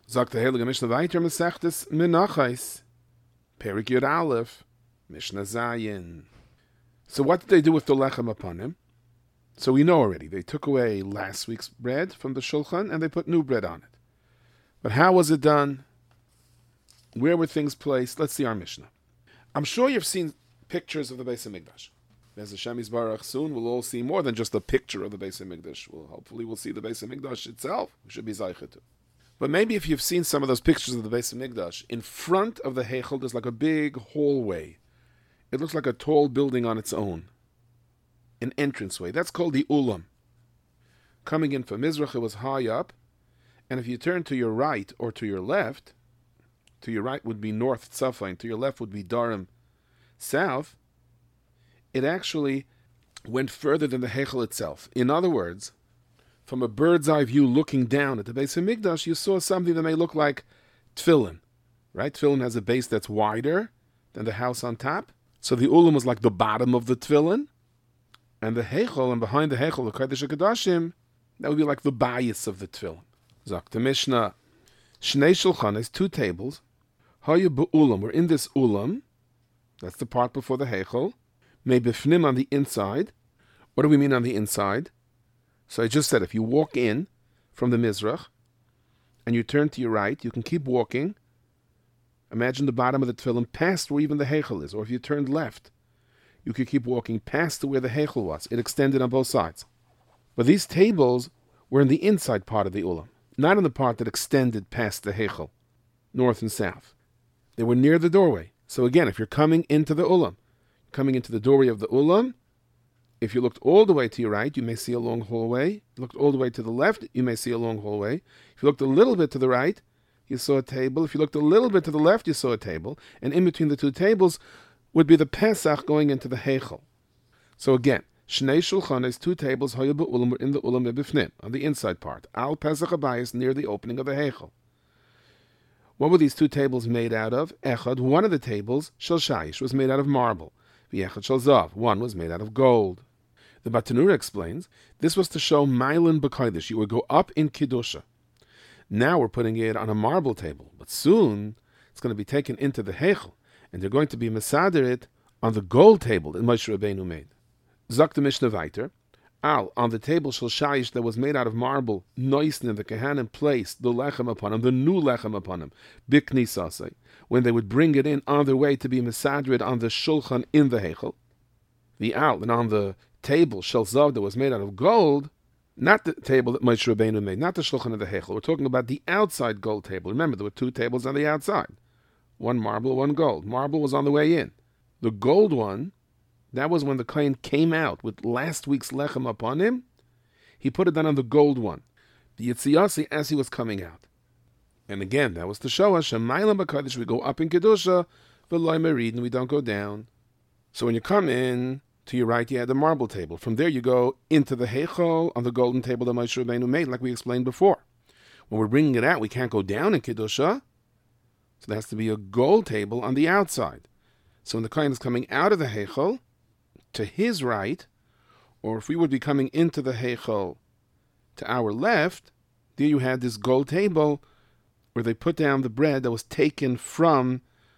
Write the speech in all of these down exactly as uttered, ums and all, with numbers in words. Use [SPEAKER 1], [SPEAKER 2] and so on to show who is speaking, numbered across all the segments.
[SPEAKER 1] Sagt der Heilige Mishnah weiter, Mesechtes Menachos, Perik Yud Aleph, Mishnah Zayin. So what did they do with the lechem upon him? So we know already. They took away last week's bread from the shulchan and they put new bread on it. But how was it done? Where were things placed? Let's see our Mishnah. I'm sure you've seen pictures of the Beis HaMikdash. As Hashem Yisbarach, soon we'll all see more than just a picture of the Beis HaMikdash. We'll, hopefully we'll see the Beis HaMikdash itself. We should be zeicher to. But maybe if you've seen some of those pictures of the Beis HaMikdash, in front of the Heichel there's like a big hallway. It looks like a tall building on its own. An entranceway. That's called the Ulam. Coming in from Mizrach, it was high up. And if you turn to your right or to your left, to your right would be north Tzafon, to your left would be Durham south, it actually went further than the Heichel itself. In other words, from a bird's eye view looking down at the Beis HaMikdash, you saw something that may look like tefillin. Right? Tefillin has a base that's wider than the house on top. So the Ulam was like the bottom of the tefillin. And the Heichel, and behind the Heichel, the Kodesh HaKadoshim, that would be like the bias of the tefillin. Zok the Mishnah, Shnei Shulchanes, two tables, Hayu B'Ulam, we're in this Ulam, that's the part before the Heichel, Mei B'fnim on the inside. What do we mean on the inside? So I just said, if you walk in from the Mizrach, and you turn to your right, you can keep walking. Imagine the bottom of the tefillin past where even the Heichel is, or if you turned left, you could keep walking past to where the Heichel was. It extended on both sides. But these tables were in the inside part of the Ulam, not in the part that extended past the Heichel, north and south. They were near the doorway. So again, if you're coming into the Ulam, coming into the doorway of the Ulam, if you looked all the way to your right, you may see a long hallway. If you looked all the way to the left, you may see a long hallway. If you looked a little bit to the right, you saw a table. If you looked a little bit to the left, you saw a table. And in between the two tables would be the Pesach going into the Heichel. So again, Shnei Shulchanes, two tables, Hayu B'Ulam, were in the Ulam B'Fnim, on the inside part. Al Pesach Habayis, near the opening of the Heichel. What were these two tables made out of? Echad, one of the tables, Shel Shayish, was made out of marble. V'Echad Shel Zav, one was made out of gold. The Batanura explains, this was to show Mailan B'Kodesh, you would go up in Kiddusha. Now we're putting it on a marble table, but soon it's going to be taken into the Heichel, and they're going to be mesader it on the gold table that Moshe Rabbeinu made. Zok the Mishnah weiter, Al, on the table Shel Shayish that was made out of marble, Noisnin, the Kehanim placed the lechem upon him, the new lechem upon him, Biknisasei, when they would bring it in on their way to be mesader it on the Shulchan in the Heichel. The Al, and on the table Shel Zav that was made out of gold, not the table that Moshe Rabbeinu made, not the Shulchan of the Heichel. We're talking about the outside gold table. Remember, there were two tables on the outside. One marble, one gold. Marble was on the way in. The gold one, that was when the Kohen came out with last week's lechem upon him. He put it down on the gold one. The Yitziyasi as he was coming out. And again, that was to show us, Shemaylam B'Kodesh, we go up in Kedusha, V'loi Merid, and we don't go down. So when you come in, to your right, you had the marble table. From there, you go into the Heichel on the golden table that Moshe Rabbeinu made, like we explained before. When we're bringing it out, we can't go down in Kedusha. So there has to be a gold table on the outside. So when the Kohen is coming out of the Heichel, to his right, or if we would be coming into the Heichel to our left, there you had this gold table where they put down the bread that was taken from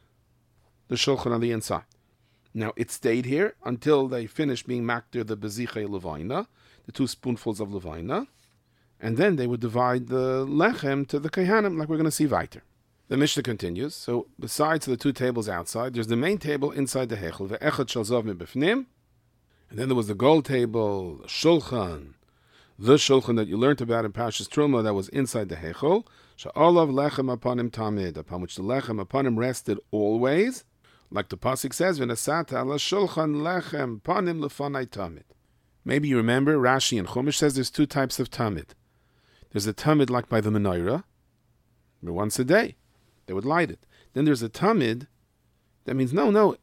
[SPEAKER 1] the Shulchan on the inside. Now, it stayed here until they finished being makdir the bezichei levina, the two spoonfuls of levina, and then they would divide the lechem to the kohanim, like we're going to see weiter. The Mishnah continues. So, besides the two tables outside, there's the main table inside the hechel, ve'echad shel zav mibifnim, and then there was the gold table, the shulchan, the shulchan that you learned about in Parshas Truma that was inside the hechel, she'olav lechem upon him tamid, upon which the lechem upon him rested always. Like the pasuk says, "V'nasata ala shulchan lechem panim lefanai tamid." Maybe you remember Rashi and Chumash says there's two types of tamid. There's a tamid like by the menorah, where once a day they would light it. Then there's a tamid that means no, no,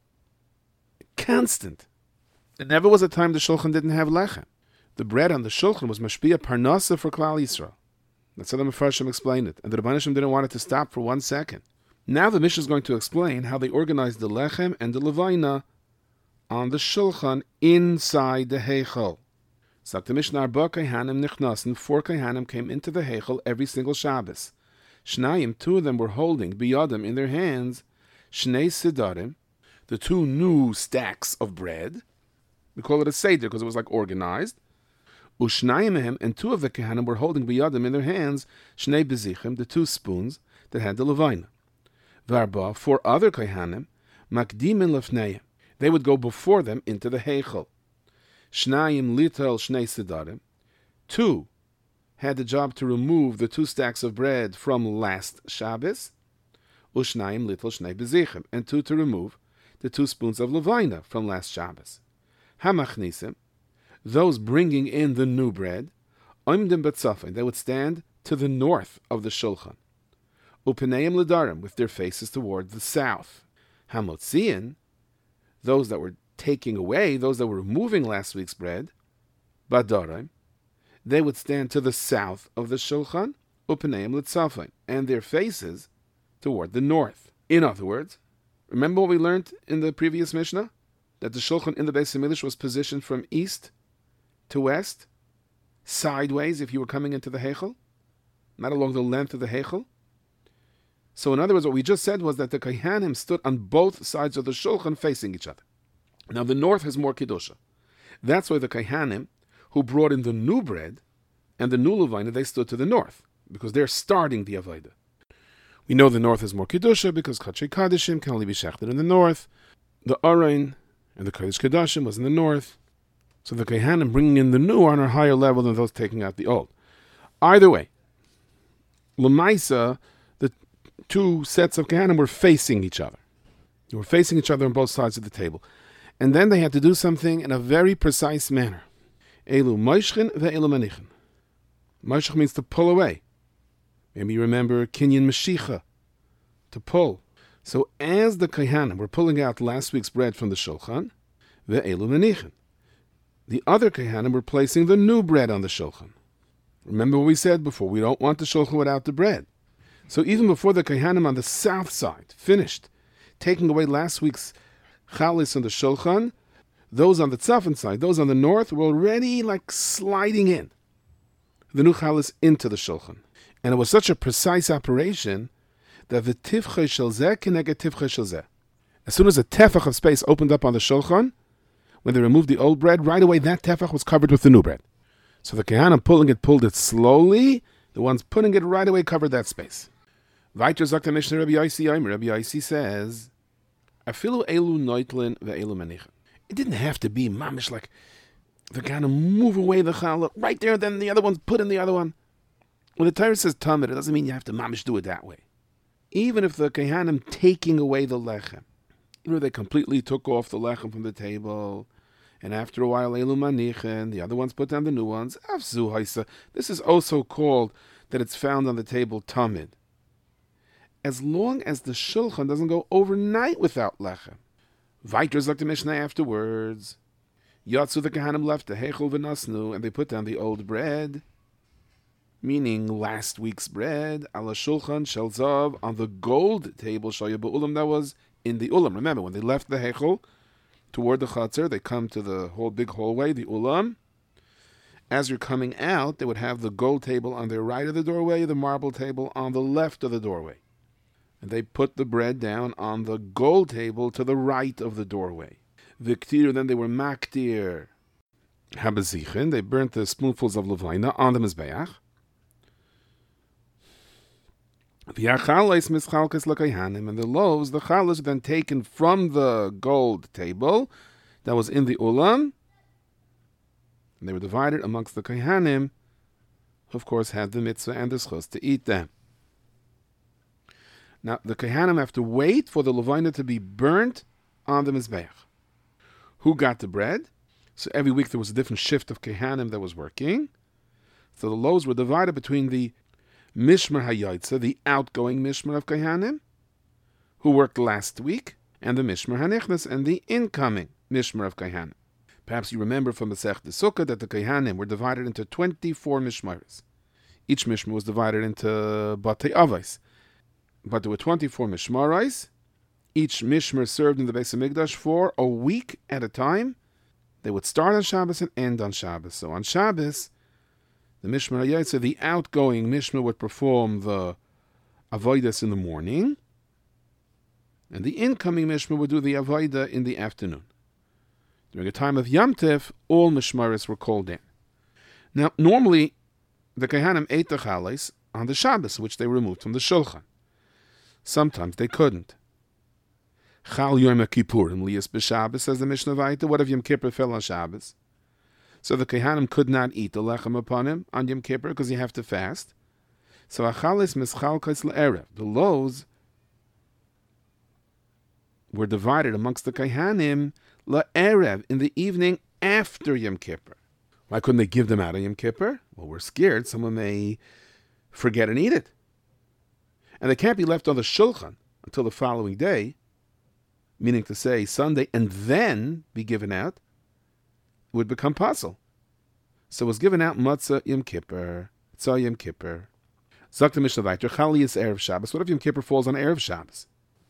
[SPEAKER 1] constant. There never was a time the shulchan didn't have lechem. The bread on the shulchan was mashpia parnasa for Klal Yisrael. That's how the Mefarshim explained it, and the Rebbeinu Shem didn't want it to stop for one second. Now the Mishnah is going to explain how they organized the lechem and the levina on the shulchan inside the heichel. Sagt the Mishnah, Arba Kohanim nichnasen, four Kohanim came into the heichel every single Shabbos. Shnayim, two of them were holding biyadam in their hands, Shnei Sidarim, the two new stacks of bread. We call it a seder because it was like organized. Ushnayim mehem, and two of the Kehanim were holding biyadam in their hands, Shnei Bezichim, the two spoons that had the levina. Varba, four other Kehanim, Makdimin lefneim, they would go before them into the heichel. Shnayim litel Shnei Sidarim, two had the job to remove the two stacks of bread from last Shabbos. Ushnayim litel Shnei Bezichim, and two to remove the two spoons of levina from last Shabbos. Hamachnisim, those bringing in the new bread, oimdim betzafin, they would stand to the north of the shulchan. Upeneim ledarim, with their faces toward the south. Hamotziin, those that were taking away, those that were removing last week's bread, badarim, they would stand to the south of the shulchan, upeneim letzafin, and their faces toward the north. In other words, remember what we learned in the previous Mishnah? That the shulchan in the Beis HaMikdash was positioned from east to west, sideways if you were coming into the heichel, not along the length of the heichel. So in other words, what we just said was that the Kehanim stood on both sides of the shulchan facing each other. Now the north has more kedusha. That's why the Kehanim who brought in the new bread and the new levina, they stood to the north, because they're starting the avodah. We know the north has more kedusha because Kachei Kadishim can only be shechted in the north. The Arain and the Kodesh Kedashim was in the north. So the Kehanim bringing in the new are on a higher level than those taking out the old. Either way, Lamaisa, the two sets of Kehanim were facing each other. They were facing each other on both sides of the table. And then they had to do something in a very precise manner. Elu Moishchin ve'elu Manichin. Moishch means to pull away. Maybe you remember Kinyan Meshicha, to pull. So as the Kehanim were pulling out last week's bread from the shulchan, ve'elu Manichin, the other Kehanim were placing the new bread on the shulchan. Remember what we said before, we don't want the shulchan without the bread. So even before the Kehanim on the south side finished taking away last week's chalis on the shulchan, those on the tzafin side, those on the north, were already like sliding in the new chalis into the shulchan. And it was such a precise operation that the tifche shel zeh keneged tifche shel zeh. As soon as a tefach of space opened up on the shulchan, when they removed the old bread, right away that tefach was covered with the new bread. So the Kehanim pulling it, pulled it slowly. The ones putting it right away covered that space. Weiter sagt der Mishnah Rabbi Yossi Yomer. Rabbi Yossi says, Afilu elu noitlin ve'elu manichin. It didn't have to be mamish like the Kehanim move away the challah right there, then the other ones put in the other one. When the Torah says tamid, it doesn't mean you have to mamish do it that way. Even if the Kehanim taking away the lechem, you know, they completely took off the lechem from the table, and after a while, elu manichin, the other ones put down the new ones. Afzu haisa. This is also called that it's found on the table tamid. As long as the shulchan doesn't go overnight without lechem. Weiter sagt the Mishnah afterwards. Yatsu, the Kehanim left the heichel v'nasnu, and they put down the old bread, meaning last week's bread, ala shulchan shel zav, on the gold table shaya ba'ulam that was in the ulam. Remember, when they left the heichel toward the chatzar, they come to the whole big hallway, the ulam. As you're coming out, they would have the gold table on their right of the doorway, the marble table on the left of the doorway. And they put the bread down on the gold table to the right of the doorway. Viktir, then they were maktir habazichin, they burnt the spoonfuls of levina on the mizbeach. The achalais mischalkes l'kayhanim, and the loaves, the chalas, then taken from the gold table that was in the ulam, and they were divided amongst the kayhanim, who of course had the mitzvah and the schos to eat them. Now, the Kehanim have to wait for the levina to be burnt on the Mizbeach. Who got the bread? So every week there was a different shift of Kehanim that was working. So the loaves were divided between the Mishmer HaYotze, the outgoing Mishmer of Kehanim, who worked last week, and the Mishmer HaNichnas, and the incoming Mishmer of Kehanim. Perhaps you remember from the Masechta Sukkah that the Kehanim were divided into twenty-four Mishmaros. Each Mishmer was divided into Batei Avos. But there were twenty-four mishmarais. Each mishmar served in the Beis HaMikdash for a week at a time. They would start on Shabbos and end on Shabbos. So on Shabbos, the Mishmar HaYotze, the outgoing mishmar, would perform the avodas in the morning, and the incoming mishmar would do the avodah in the afternoon. During a time of Yom Tif, all mishmaris were called in. Now, normally, the Kohanim ate the chales on the Shabbos, which they removed from the Shulchan. Sometimes they couldn't. Chal Yom Kippurim liyas b'Shabbos, says the Mishnah Vayta. What if Yom Kippur fell on Shabbos? So the Kohanim could not eat the lechem upon him on Yom Kippur because you have to fast. So achalis mischalkos le'erev. The loaves were divided amongst the Kohanim le'erev, in the evening after Yom Kippur. Why couldn't they give them out on Yom Kippur? Well, we're scared someone may forget and eat it. And they can't be left on the shulchan until the following day, meaning to say Sunday, and then be given out. It would become puzzle. So it was given out matzah Yom Kippur, tzah Yom Kippur. Zakta Mishnah Vayter, Chali is Erev Shabbos. What if Yom Kippur falls on Erev Shabbos?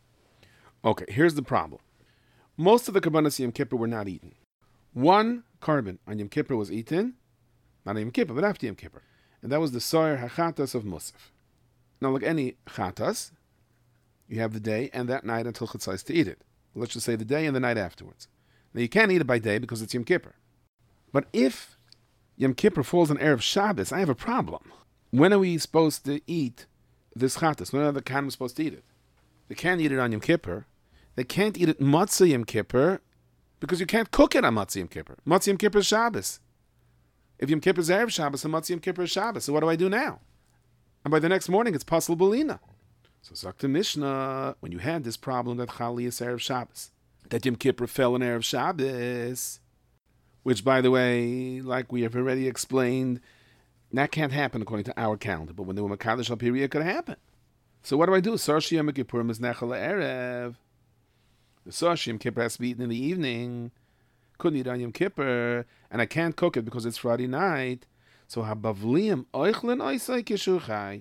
[SPEAKER 1] Okay, here's the problem. Most of the Karbanos Yom Kippur were not eaten. One carbon on Yom Kippur was eaten, not on Yom Kippur, but after Yom Kippur. And that was the Soyer HaChatas of Musaf. Now, like any Chatas, you have the day and that night until Chatzais to eat it. Let's just say the day and the night afterwards. Now, you can't eat it by day because it's Yom Kippur. But if Yom Kippur falls on Erev Shabbos, I have a problem. When are we supposed to eat this Chatas? When are the Kohanim supposed to eat it? They can't eat it on Yom Kippur. They can't eat it Matzah Yom Kippur because you can't cook it on Matzah Yom Kippur. Matzah Yom Kippur is Shabbos. If Yom Kippur is Erev Shabbos, and Matzah Yom Kippur is Shabbos, so what do I do now? And by the next morning, it's Pasal Belina. So Zakta Mishnah, when you had this problem that Chali is Erev Shabbos, that Yom Kippur fell on Erev Shabbos, which, by the way, like we have already explained, that can't happen according to our calendar, but when they were Makadosh al Piri, it could happen. So what do I do? Sarshi Yom Kippurim is Nechal Erev. The Sarshi Yom Kippur has to be eaten in the evening. Couldn't eat on Yom Kippur, and I can't cook it because it's Friday night. So habavliim oichlin oisai kishuchai.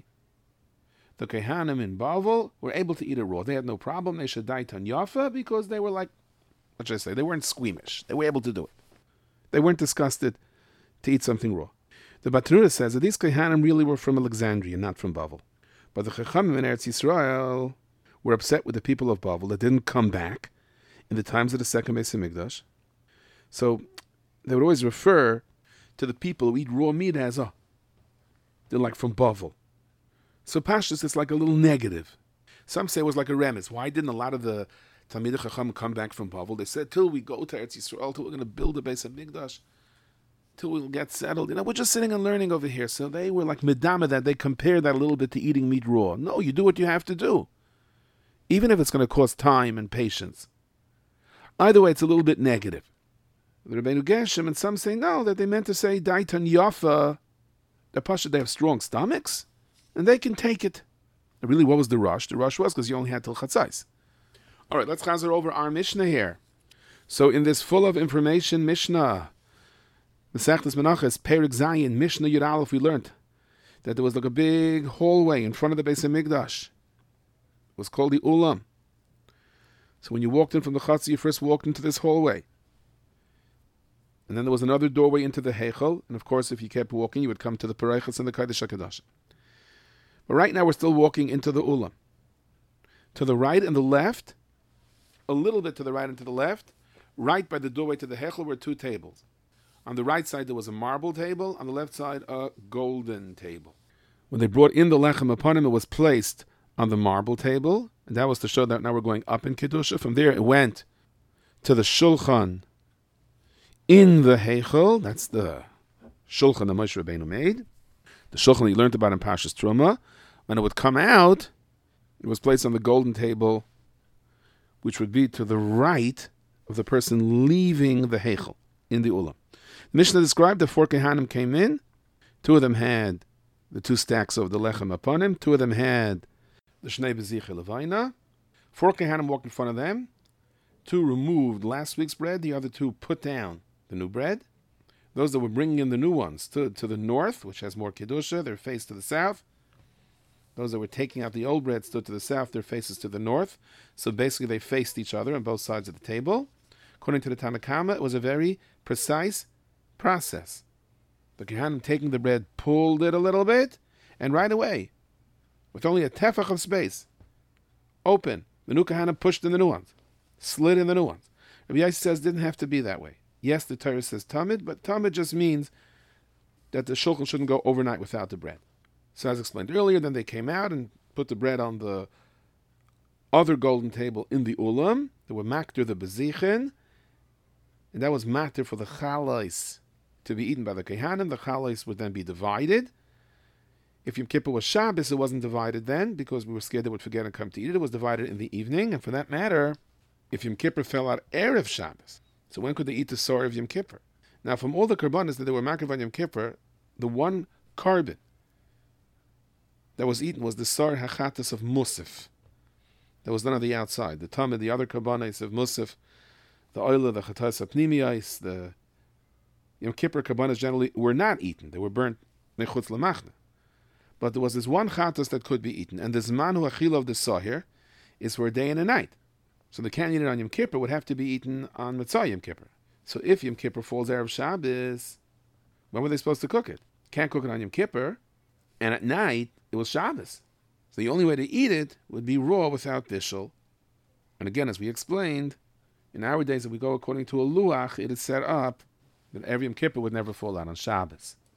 [SPEAKER 1] The Kohanim in Bavel were able to eat it raw. They had no problem. They should die tan yafa because they were like, what should I say? They weren't squeamish. They were able to do it. They weren't disgusted to eat something raw. The Batnuda says that these Kohanim really were from Alexandria, not from Bavel. But the Chachamim in Eretz Yisrael were upset with the people of Bavel that didn't come back in the times of the second Beis Hamikdash. So they would always refer to the people who eat raw meat as, oh, they're like from Bavel. So Pashtus is like a little negative. Some say it was like a remez. Why didn't a lot of the Talmidei Chacham come back from Bavel? They said, till we go to Eretz Yisrael, till we're going to build a Beis Hamikdash, till we'll get settled. You know, we're just sitting and learning over here. So they were like medama that they compared that a little bit to eating meat raw. No, you do what you have to do. Even if it's going to cost time and patience. Either way, it's a little bit negative. The Rebbeinu Gershom and some say no, that they meant to say Daitan Yafa. They're Pasha, they have strong stomachs, and they can take it. And really, what was the rush? The rush was because you only had till Chatzais. All right, let's chazer over our Mishnah here. So in this full of information Mishnah, Masechtas Menachos, Perek Zayin, Mishnah Yud Aleph, we learned that there was like a big hallway in front of the Beis Hamikdash. It was called the Ulam. So when you walked in from the Chatzah, you first walked into this hallway. And then there was another doorway into the Heichel. And of course, if you kept walking, you would come to the Paraychas and the Kodesh HaKadosh. But right now, we're still walking into the Ulam. To the right and the left, a little bit to the right and to the left, right by the doorway to the Heichel were two tables. On the right side, there was a marble table. On the left side, a golden table. When they brought in the Lechem upon him, it was placed on the marble table. And that was to show that now we're going up in Kedusha. From there, it went to the Shulchan in the Heichel. That's the Shulchan that Moshe Rabbeinu made. The Shulchan he learned about in Parshas Truma. When it would come out, it was placed on the golden table, which would be to the right of the person leaving the Heichel in the Ulam. The Mishnah described the four Kohanim came in. Two of them had the two stacks of the Lechem upon him. Two of them had the Shnei Bezicha Levina. Four Kohanim walked in front of them. Two removed last week's bread. The other two put down the new bread. Those that were bringing in the new ones stood to the north, which has more Kedusha, their face to the south. Those that were taking out the old bread stood to the south, their faces to the north. So basically they faced each other on both sides of the table. According to the Tanna Kama, it was a very precise process. The Kohanim taking the bread pulled it a little bit, and right away, with only a tefach of space, open. The new kahana pushed in the new ones, slid in the new ones. Rabbi Yossi says it didn't have to be that way. Yes, the Torah says tamid, but tamid just means that the shulchan shouldn't go overnight without the bread. So as explained earlier, then they came out and put the bread on the other golden table in the ulam. They were makter the bezichen, and that was matter for the chalais to be eaten by the kehanim. The chalais would then be divided. If Yom Kippur was Shabbos, it wasn't divided then, because we were scared they would forget and come to eat it. It was divided in the evening, and for that matter, if Yom Kippur fell out Erev Shabbos, so when could they eat the sor of Yom Kippur? Now, from all the karbanos that they were makriv on Yom Kippur, the one carbon that was eaten was the sor hachatas of Musaf. There was none on the outside. The tamid, the other karbanos of Musaf, the oila, the chatas apnimiyais, the Yom Kippur karbanos generally were not eaten. They were burnt mechutz lamachna. But there was this one chatas that could be eaten, and the zmanu achila of the sahir is for a day and a night. So the can't eat it on Yom Kippur would have to be eaten on Mitzvah Yom Kippur. So if Yom Kippur falls Erev Shabbos, when were they supposed to cook it? Can't cook it on Yom Kippur, and at night it was Shabbos. So the only way to eat it would be raw without bishul. And again, as we explained, in our days, if we go according to a luach, it is set up that every Yom Kippur would never fall out on Shabbos.